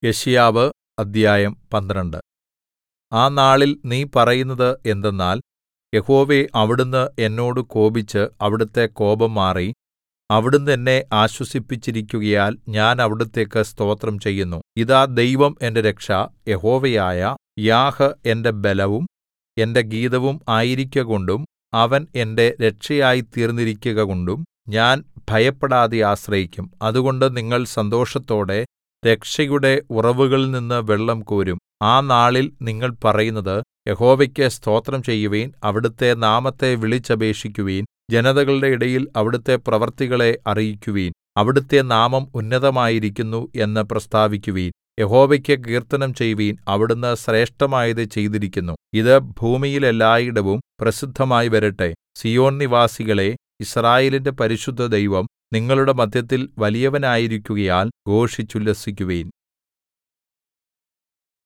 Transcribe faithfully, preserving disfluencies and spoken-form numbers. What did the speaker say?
യെശയ്യാവ് അദ്ധ്യായം പന്ത്രണ്ട്. ആ നാളിൽ നീ പറയുന്നത് എന്തെന്നാൽ, യഹോവേ, അവിടുന്ന് എന്നോട് കോപിച്ച് അവിടുത്തെ കോപം മാറി അവിടുന്ന് എന്നെ ആശ്വസിപ്പിച്ചിരിക്കുകയാൽ ഞാൻ അവിടുത്തേക്ക് സ്തോത്രം ചെയ്യുന്നു. ഇതാ ദൈവം എന്റെ രക്ഷ, യഹോവയായ യാഹ് എന്റെ ബലവും എന്റെ ഗീതവും ആയിരിക്കകൊണ്ടും അവൻ എന്റെ രക്ഷയായിത്തീർന്നിരിക്കുകകൊണ്ടും ഞാൻ ഭയപ്പെടാതെ ആശ്രയിക്കും. അതുകൊണ്ട് നിങ്ങൾ സന്തോഷത്തോടെ രക്ഷയുടെ ഉറവുകളിൽനിന്ന് വെള്ളം കോരും. ആ നാളിൽ നിങ്ങൾ പറയുന്നത്, യഹോവയ്ക്ക് സ്തോത്രം ചെയ്യുവിൻ, അവിടുത്തെ നാമത്തെ വിളിച്ചപേക്ഷിക്കുവിൻ, ജനതകളുടെ ഇടയിൽ അവിടുത്തെ പ്രവൃത്തികളെ അറിയിക്കുവിൻ. അവിടുത്തെ നാമം ഉന്നതമായിരിക്കുന്നു എന്ന് പ്രസ്താവിക്കുവിൻ. യഹോവയ്ക്ക് കീർത്തനം ചെയ്യുവിൻ, അവിടുന്ന് ശ്രേഷ്ഠമായത് ചെയ്തിരിക്കുന്നു. ഇത് ഭൂമിയിൽ എല്ലായിടവും പ്രസിദ്ധമായി വരട്ടെ. സീയോൻ നിവാസികളേ, യിസ്രായേലിന്റെ പരിശുദ്ധദൈവം നിങ്ങളുടെ മദ്ധ്യത്തിൽ വലിയവനായിരിക്കുകയാൽ ഘോഷിച്ചുല്ലസിക്കുവിൻ.